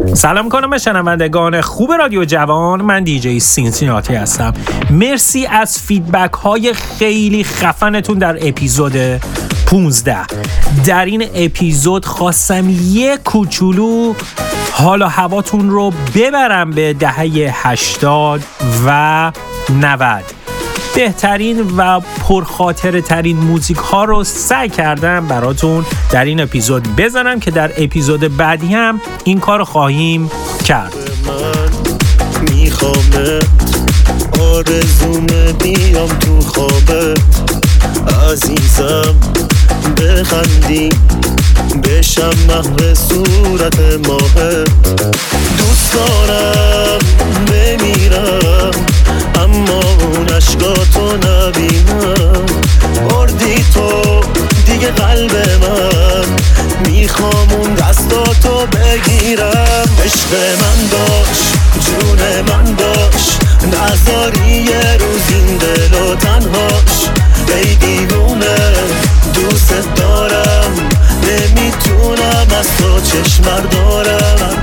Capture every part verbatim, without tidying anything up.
سلام کنم به شنوندگان خوب رادیو جوان. من دیجی سینسیناتی هستم. مرسی از فیدبک های خیلی خفنتون در اپیزود پونزده. در این اپیزود خواستم یه کوچولو حال و هواتون رو ببرم به دهه هشتاد و نود. بهترین و پرخاطره ترین موزیک ها رو سعی کردم براتون در این اپیزود بزنم که در اپیزود بعدی هم این کار خواهیم کرد. من میخوامت، آرزومه بیام تو خوابت، عزیزم بخندی بشم مهر صورت ماهت. دوست دارم بمیرم اما اون عشقاتو نبینم. بردی تو دیگه قلب من، میخوام اون دستاتو بگیرم. عشق من باش، جون من باش، نذاری یه روز این دل و تنهاش. ای دیوونه دوست دارم، نمیتونم از تو چشم دارم.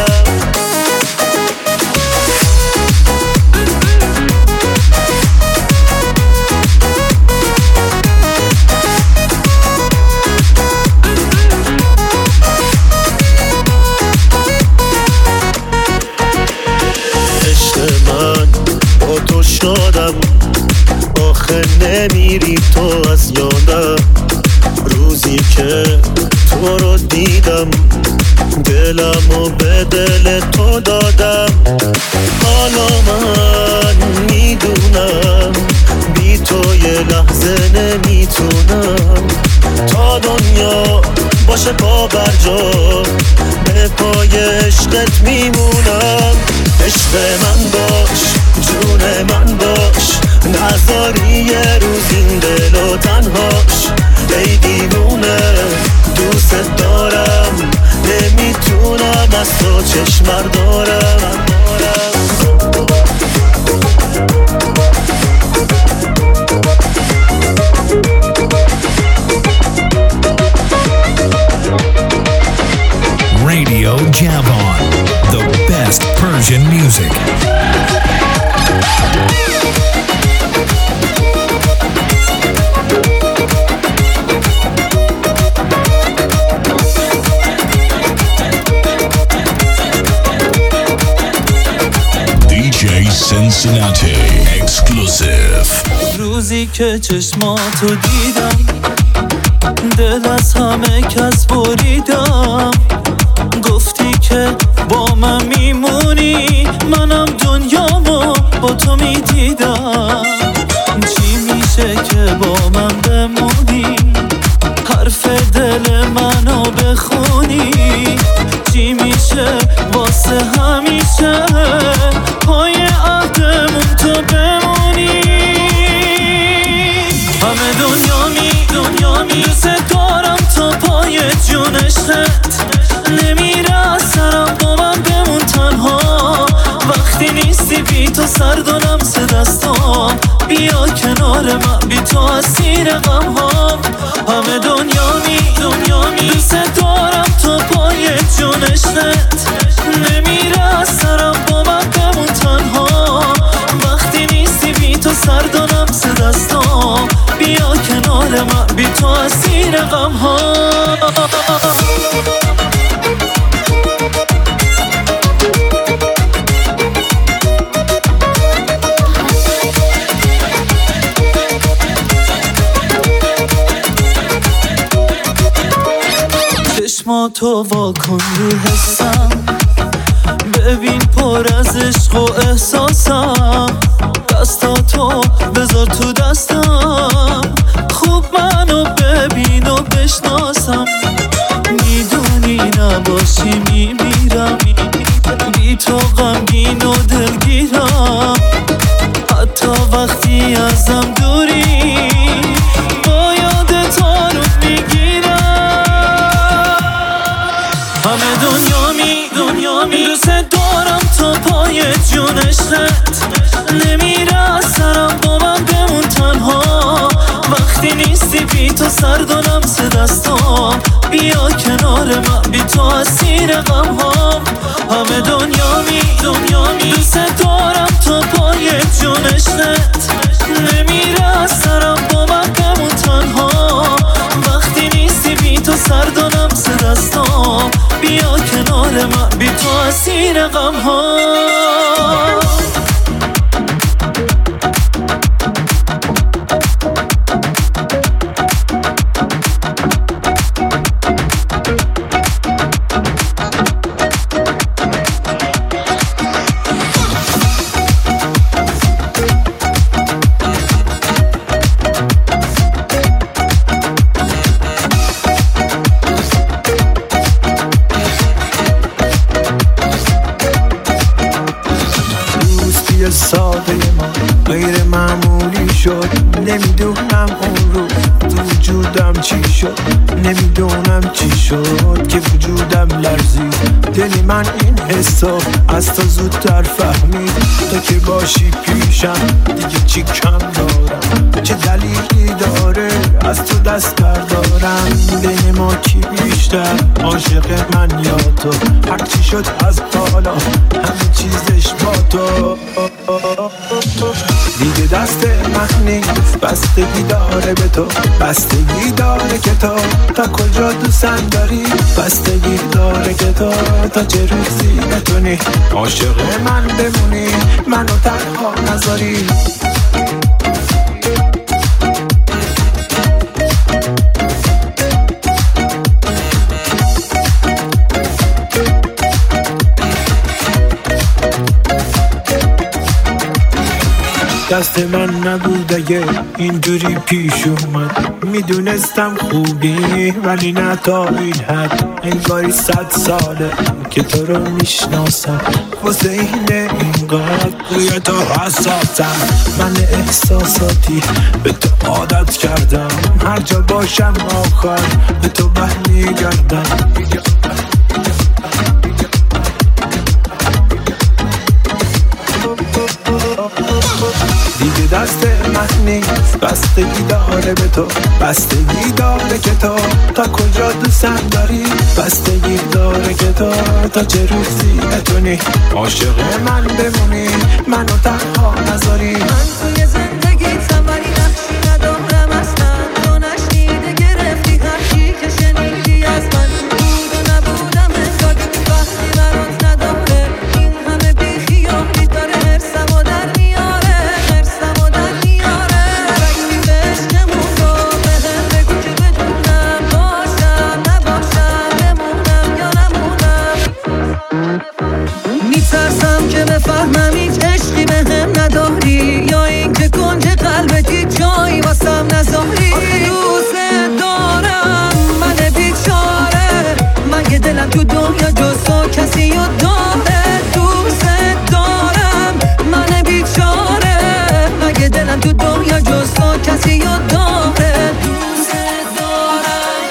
شدم آخه نمیری تو از یادم. روزی که تو رو دیدم دلمو به دل تو دادم. حالا من میدونم بی تو یه لحظه نمیتونم. تا دنیا باشه پا بر جا به پای عشقت میمونم. عشق من باش، جون من باش، نذاری یه روز این دل و تنهاش. ای دیوونه دوست دارم، نمیتونم از تو چشم دارم. Radio Javan, the best Persian music. دیجی Cincinnati exclusive. روزی که چشماتو دیدم دل از همه کس بریدم. گفتی که با من میمونی، منم دنیامو با تو میدیدم. چی میشه که با من بمونی، حرف دل منو بخونی. چی میشه واسه همیشه پای عهدمون تو بمونی. همه دنیا می دنیا می دوست دارم تا پای جونشت. نمیره از سرم با من بمون تنها. وقتی نیستی بی تو سرد و لمس دستام. بیا کنار من بی تو اسیر غم ها. همه دنیا می دنیا می دوست دارم تا پای جونشت. نمیره از سرم با من بمون تنها. وقتی نیستی بی تو سرد و لمس دستام. بیا کنار من بی تو اسیر غم ها. چشماتو واکن رو حسم، ببین پر از عشق و احساسم. دستاتو بذار تو دستم، خوب منو ببین و بشناسم. میدونی نباشی میمیرم، بی تو غمگین و دلگیرم. حتی وقتی ازم دوری با یادت آروم میگیرم. همه دنیا می دنیا می دوست دارم تا پای جونشت. نمیره از سرم با من بمون تنها. وقتی نیستی نیستی بی تو سرد و لمس دستام بیا کنار من بی تو اسیر غم هم همه دنیا می دنیا می دوست دارم تا پای جونشت نمیره از سرم با من بمون تنها وقتی نیستی بی تو سرد و لمس دستام بیا کنار من بی تو اسیر غم هم ساده ما غیر معمولی شد نمیدونم اون رو تو وجودم چی شد نمیدونم چی شد که وجودم لرزید دلی من این حسو از تو زودتر فهمید تو که باشی پیشم دیگه چی کم دارم چه دلیلی داره از تو دست بردارم بین ما کی بیشتر عاشق من یا تو هرچی شد از بالا همه چیزش با تو دیگه دست من نیست بستگی داره به تو بستگی داره که تو تا کجا دوستم داری بستگی داره که تو تا چه روزی بتونی عاشق من بمونی منو تنها نذاری دست من نبود اگه اینجوری پیش اومد میدونستم خوبی ولی نه تا این حد انگاری صد ساله که تو رو میشناسم واسه اینه اینقدر روی تو حساسم من احساساتی به تو عادت کردم هر جا باشم آخر به تو برمیگردم دیگه دست من نیست بستگی داره به تو بستگی داره که تو تا کجا دوستم داری بستگی داره که تو تا چه روزی بتونی عاشق من بمونی منو تنها نذاری من توی زندگیتم ولی نقشی ندارم اصلا تو نشنیده گرفتی هرچی که شنیدی از من بود و نبودم انگار وقتی برات نداره این همه بیخیالی داره حرسم و در میاره حرسم و در میاره رکتی به عشقمون رو به هم بگو که بدونم باشم نباشم بمونم یا نمونم میترسم که بفهمم هیچ عشقی به هم نداری یا این که کنج قلبتی جایی واسم نذاری آخه دوست دارم من بیچاره مگه دلم تو دنیا جز تو کسی رو داره دوست دارم من بیچاره مگه دلم تو دنیا جز تو کسی رو داره دوست دارم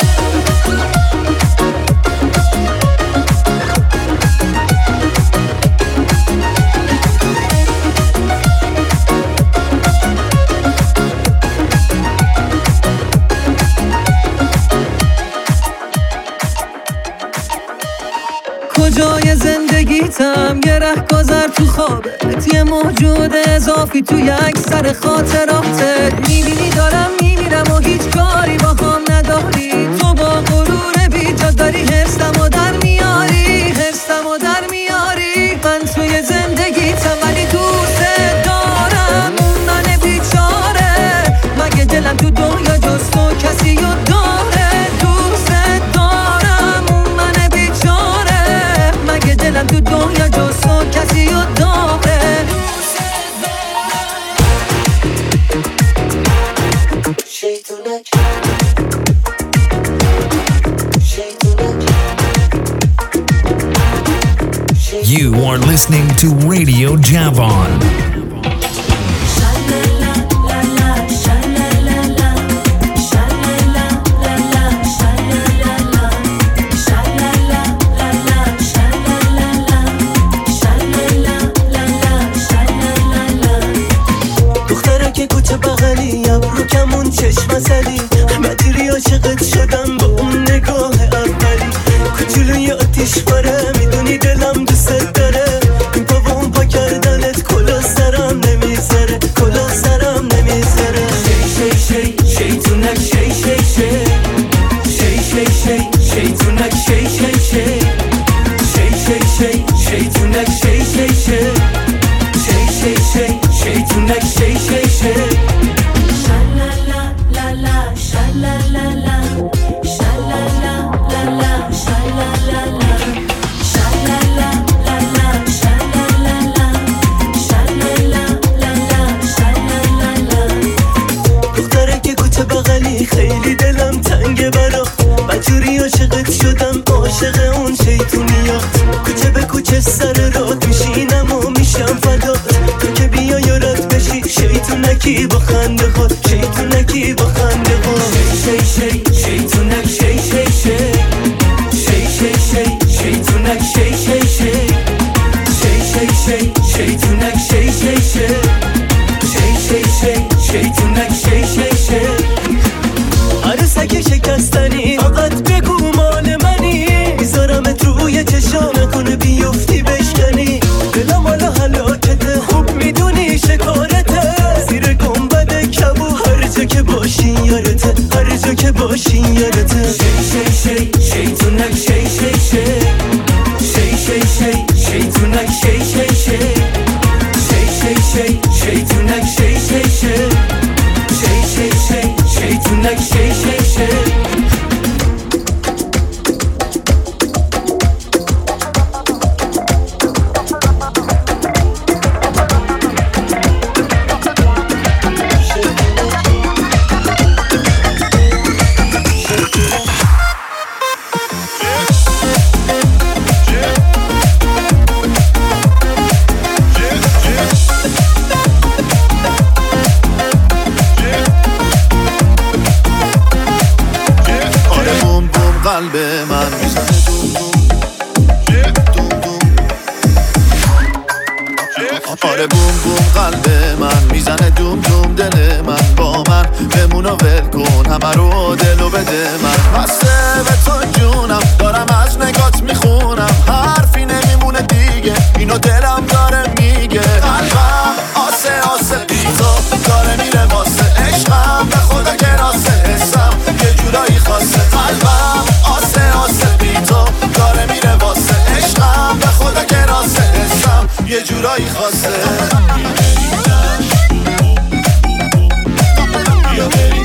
کجای زندگیتم یه رهگذر تو خوابت یه موجود اضافی تو یک سر خاطراتت میبینی دارم میمیرم و هیچ کاری با هم نداری تو با غرور بیجا داری حرسم و در میاری حرسم و در میاری من توی زندگیتم ولی دوست دارم من بیچاره مگه دلم تو دنیا جز تو کسی رو داره دوست دارم من بیچاره مگه دلم تو دنیا جز تو کسی رو داره شیطونک شیطونک You are listening to Radio Javon. دختره که کوچه بغلیم رو کمون چشم زدی خیلی دلم دوست داره این پا و اون پا کردنت کلا سرم نمیذاره کلا سرم نمیذاره شی شی شی شیطونک شی شی شی شی شی شی شیطونک شی شی شی شی شی شی شیطونک شی شی شی شی شی شی شیطونک شی شی شی شلالا لا لا شلالا لا شلالا لا لا شلالا لا شلالا لا لا شلالا لا شلالا لا لا شلالا لا دختره که کوچه بغلی خیلی دلم تنگه برا بجوری عاشقت شدم عاشق اون شیطونیات کوچه به کوچه سر راه میشینم و میشم فدات تو که بیا یارت بشی شیطونکی با خنده خود شیطونکی با خنده خود شی شی شی شیطونک شی شی شی شی شی شی شیطونک شی شی شی شی شی شی شیطونک شی شی شی شی شی شی شیطونک شی شی شی عروسک شکستنی فقط بگو مال منی میذارمت روی چشام نکنه بیفتی بشکنی دلم حالا هلاکته خوب میدونی شکارته زیر گنبد کبو هر جا که باشی یارته هر جا که باشی یارته شی شی شی شیطونک شی شی شی شی شی شی شیطونک شی شی شی شی شی شی شیطونک شی شی شی شی شی شی شیطونک شی شی شی قلب من میزنه دوم دوم دوم دوم آره بوم بوم قلب من میزنه دوم دوم دل من با من بمون و ول کن همه رو دلو بده من بسته به تو جونم دارم از نگات میخونم حرفی نمیمونه دیگه اینو دلم داره میگه قلبم آسه آسه بیتا داره میره واسه عشقم به خدا کراسه حسم یه جورایی خاصه قلبم آسه آسه بیتا داره میره واسه عشقم به خدا کراسه حسم یه جورایی خاصه بیا بریم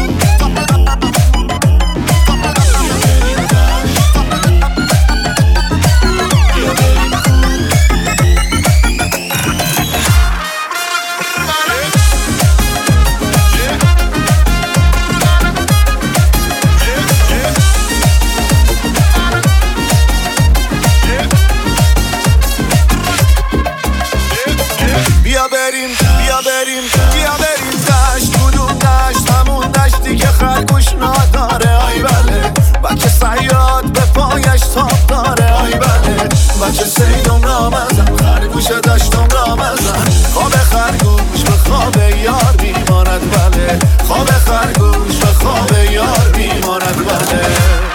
بیا بریم بیا بریم بیا بریم دشت کدوم دشت همون دشتی که خرگوش نداره آی بله بچه صیاد به پایش تاب داره آی بله بچه سیدم را مزن خرگوش دشتم را مزن خواب خرگوش به خواب یار بیماند بله خواب خرگوش به خواب یار بیماند بله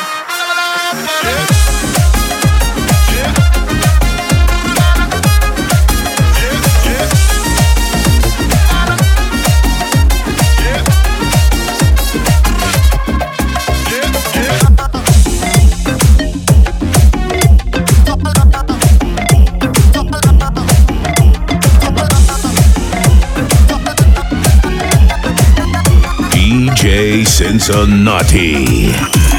D J Cincinnati.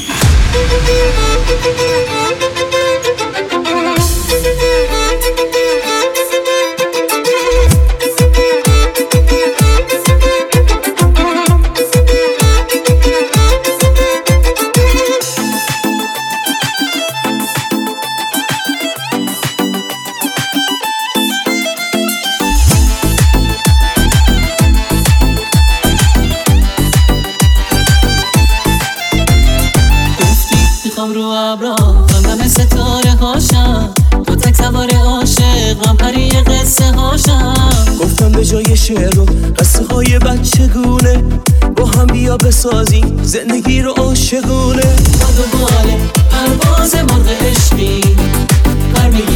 رو ابرا خواندم ستاره هاشم تو تک سوار عاشق من پری قصه هاشم گفتم به جای شعر و قصه های بچگونه با هم بیا بسازی زندگی رو عاشقونه باد و باله پرواز مرغ عشقی پر میگی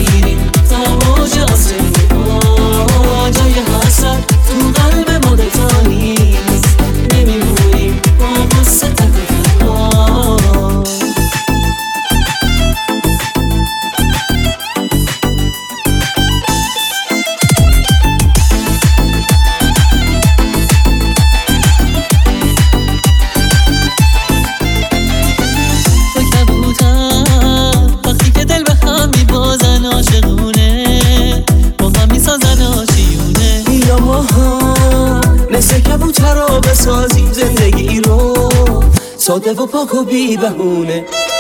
ساده و پاک و بی بهونه.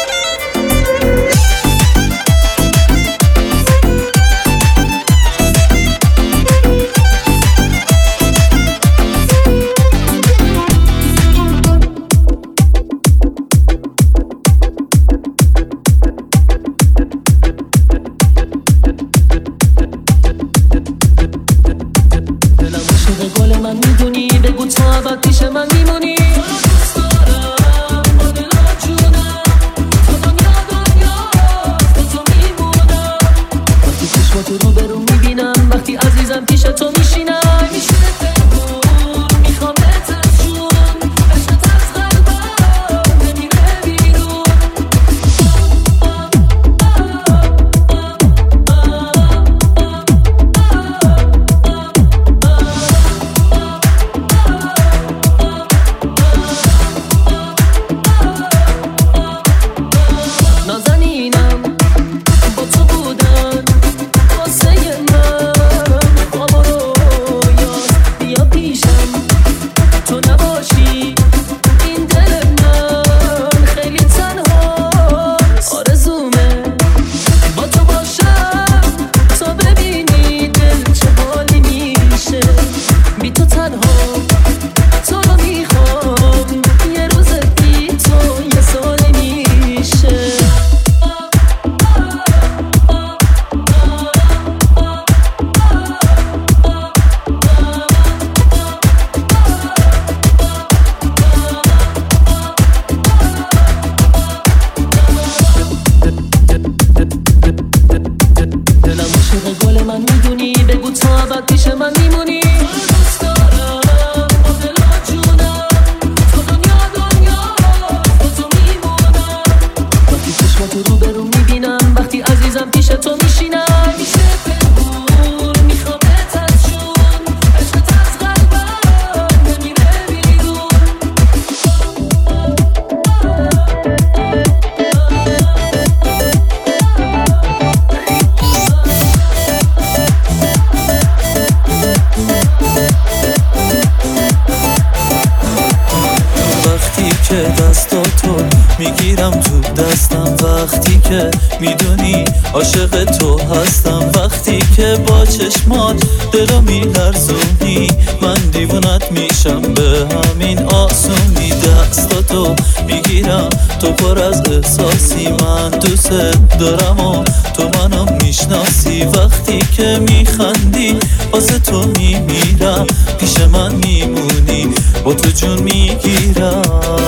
میگیرم تو دستم وقتی که میدونی عاشق تو هستم، وقتی که با چشمات دلو میلرزونی من دیوونت میشم به همین آسونی. دستاتو میگیرم تو پر از احساسی، من دوست دارم و تو منو میشناسی. وقتی که میخندی واسه تو میمیرم، پیش من میمونی با تو جون میگیرم.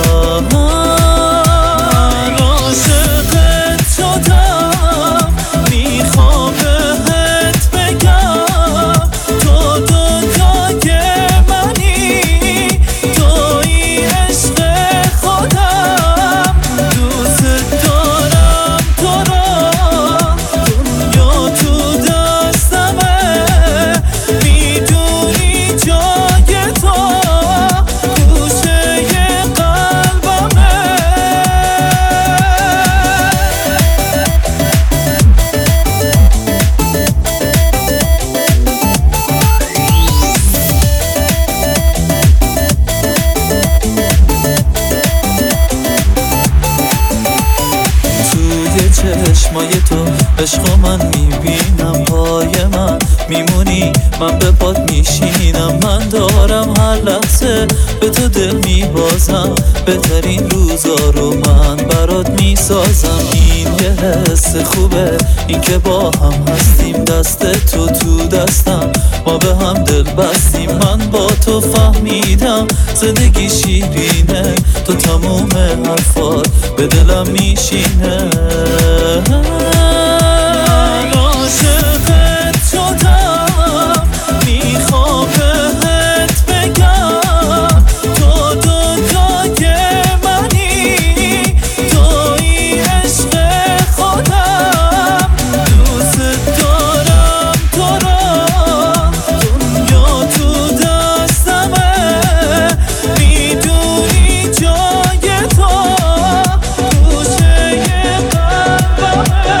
عاشقت شدم میخوام بهت بگم تو دنیای منی، توی عشق خودم، دوست دارم تو را، دنیا تو دستمه، میدونی جای تو گوشه قلبمه. چشمای تو عشق من میبینم، پای من میمونی من به پات میشینم. من دارم هر لحظه به تو دل میبازم، بهترین روزا رو من برات میسازم. این یه حس خوبه این که با هم هستیم، دست تو تو دستم ما به هم دل بستیم. من با تو فهمیدم زندگی شیرینه، تو تموم حرفات به دلم میشینه. عاشقت شدم میخوام بهت بگم تو دنیای منی، توی عشق خودم، دوست دارم تو را، دنیا تو دستمه، میدونی جای تو گوشه قلبمه.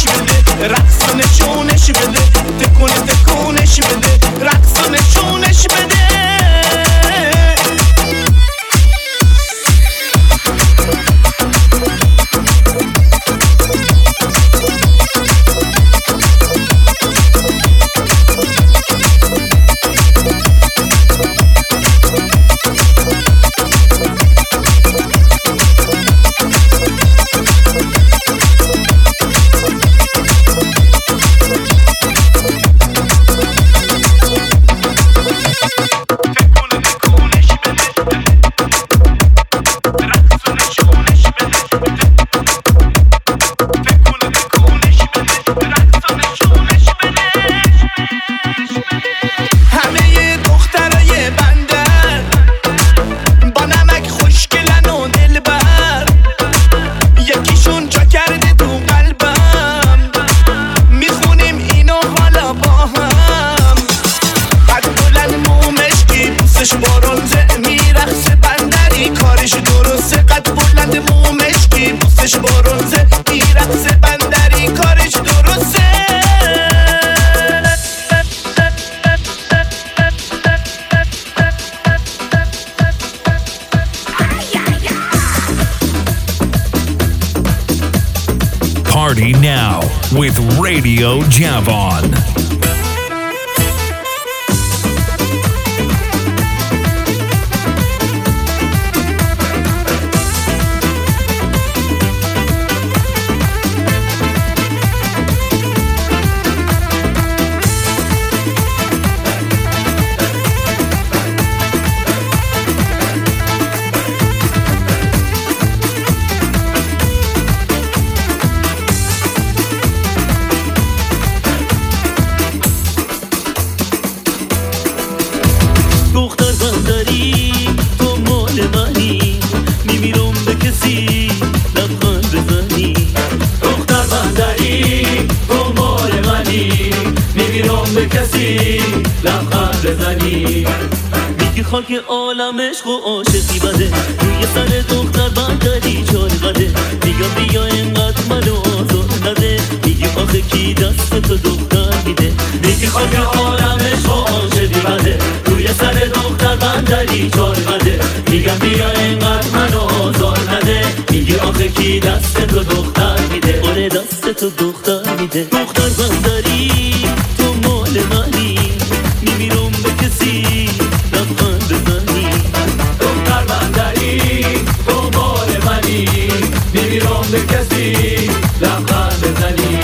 بده رقص و نشونش بده تکون تکونش بده رقص و نشونش بده Party now with Radio Javon. خاک عالم عشق و عاشقی بده روی سر دختر بندری چار قده میگم بیا اینقدر منو آزار نده میگی آخه کی دست تو دختر میده میگی خاک عالم عشق و عاشقی بده روی سر دختر بندری چار قده میگم بیا اینقدر منو آزار نده میگی آخه کی دست تو دختر میده آره دست تو دختر میده دختر بندری تو مال منی میمیرم به کسی لبخند بزنی دختر بندری تو مال منی میمیرم به کسی لبخند بزنی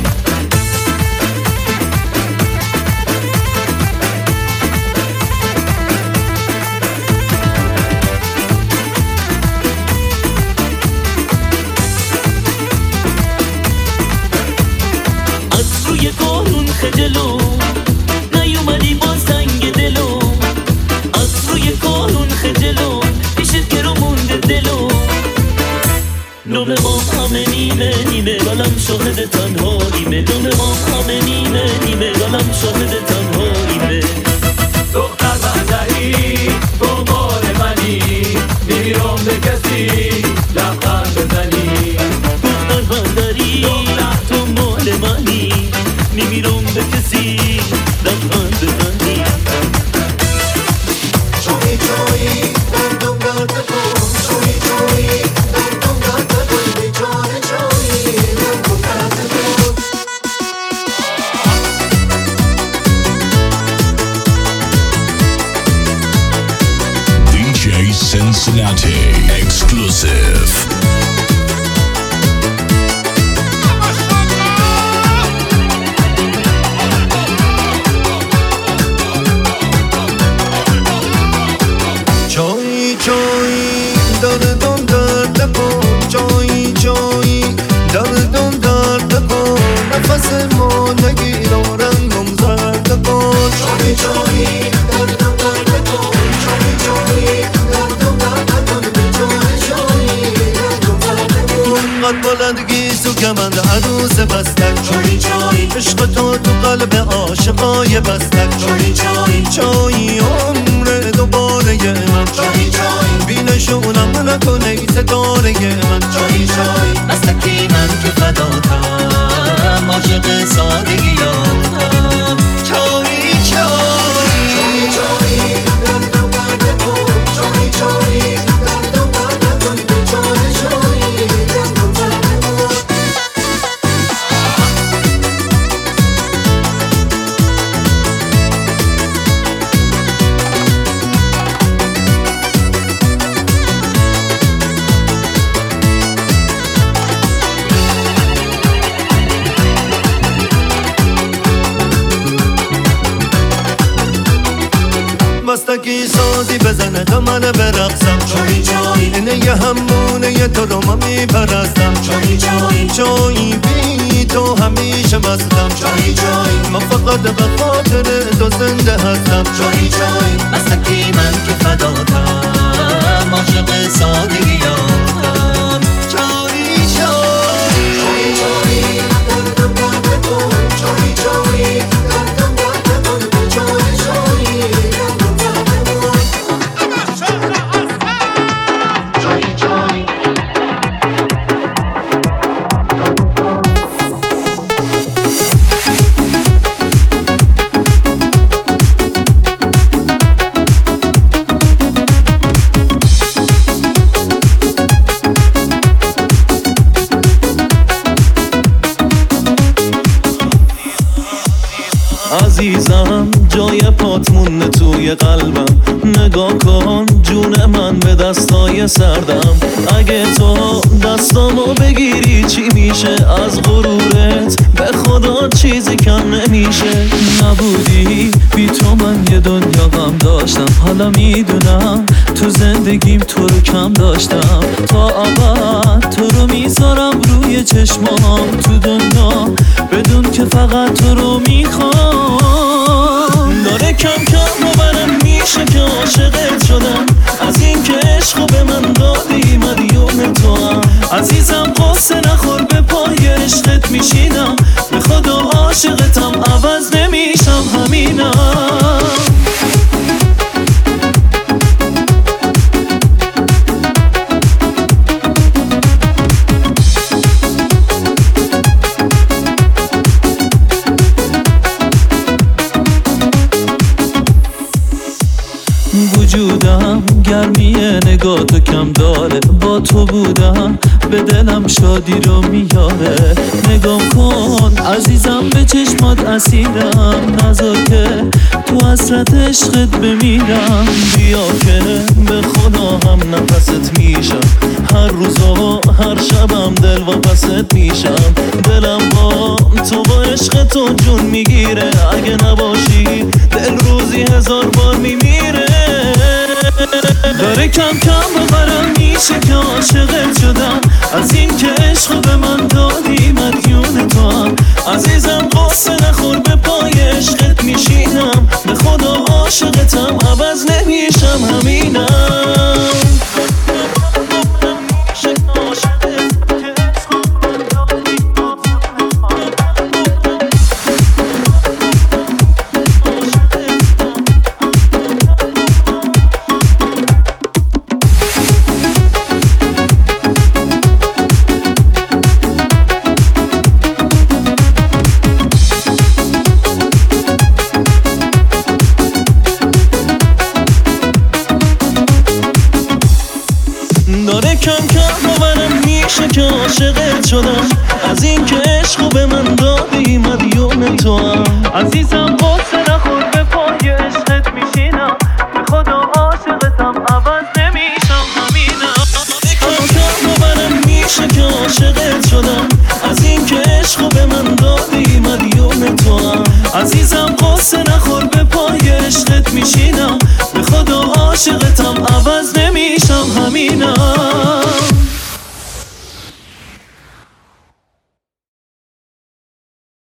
از روی قانون خجلو نیومدی با سنگ دلو از روی قانون خجلو پیشت گرو مونده دلو نوم ما همه نیمه نیمه گلم شاهد تنهاییمه نوم ما همه نیمه نیمه گلم شاهد تنهاییمه دختر بندری تو مال منی میمیرم به کسی لبخند بزنی دختر بندری تو مال منی میمیرم به کسی لبخند بزنی جوی جوی دردم درد کن جوی جوی دردم درد کن به جان جوی دردم درد کن D J Cincinnati exclusive. جوی جوی دردم درد کن جوی جوی دردم درد کن نفس ما نگیر و رنگم زرد کن جوی جوی دردم درد کن جوی جوی دردم درد کن به جان جوی دردم درد کن قد بلندگی سو کمند عروس بستک جوی جوی عشق تو تو قلب عاشقای بستک جوی جوی جوی عمر دوباره من جوی جوی بینشونم نکنه ستاره من جوی جوی بستکی من که فداتم خونه همونه تو رو من میپرستم. جایی جایی جایی بی تو همیشه مستم. جایی جایی من فقط به خاطر تو زنده هستم. جایی جایی مستکی من که فداتم، عاشق سادگیاتم. جایی جایی جایی جایی دردم درد تو. جایی جایی دردم درد تو. جایی جایی دردم درد تو. جایی جایی عزیزم جای پات مونه توی قلبم، نگاه کن جون من به دستای سردم. اگه تو دستامو بگیری چی میشه؟ از غرورت به خدا چیزی کم نمیشه. نبودی بی تو من یه دنیا غم داشتم، حالا میدونم تو زندگیم تو رو کم داشتم. تا ابد تو رو میذارم روی چشمام تو دنیا، بدون که فقط تو رو میخوام. داره کم کم باورم میشه که عاشقت شدم، از این که عشقو به من دادی مدیون تو هم. عزیزم قصه نخور به پای عشقت میشینم، به خدا عاشقتم عوض نمیشم همینم. وجودم گرمی نگاه تو کم داره، با تو بودم به دلم شادی رو میاره. نگاه کن عزیزم به چشمات اسیرم، نذار که تو حسرت عشقت بمیرم. بیا که به خدا هم نفست میشم، هر روز و هر شبم دل واپست میشم. دلم با تو با عشق تو جون میگیره، اگه نباشی دل روزی هزار بار میمیره. داره کم کم باورم میشه که عاشقت شدم، از این که عشقو به من دادی مدیون تو هم. عزیزم قصه نخور به پای عشقت میشینم، به خدا عاشقتم عوض نمیشم همینم. داره کم کم باورم میشه که عاشقت شدم، از این که عشقو به من دادی مدیون تو هم. عزیزم قصه نخور به پای عشقت میشینم، به خدا عاشقتم عوض نمیشم همینم. کم کم باورم میشه که عاشقت شدم، از این که عشقو به من دادی مدیون تو هم. عزیزم قصه نخور به پای عشقت میشینم، به خدا عاشقتم عوض نمیشم همینم.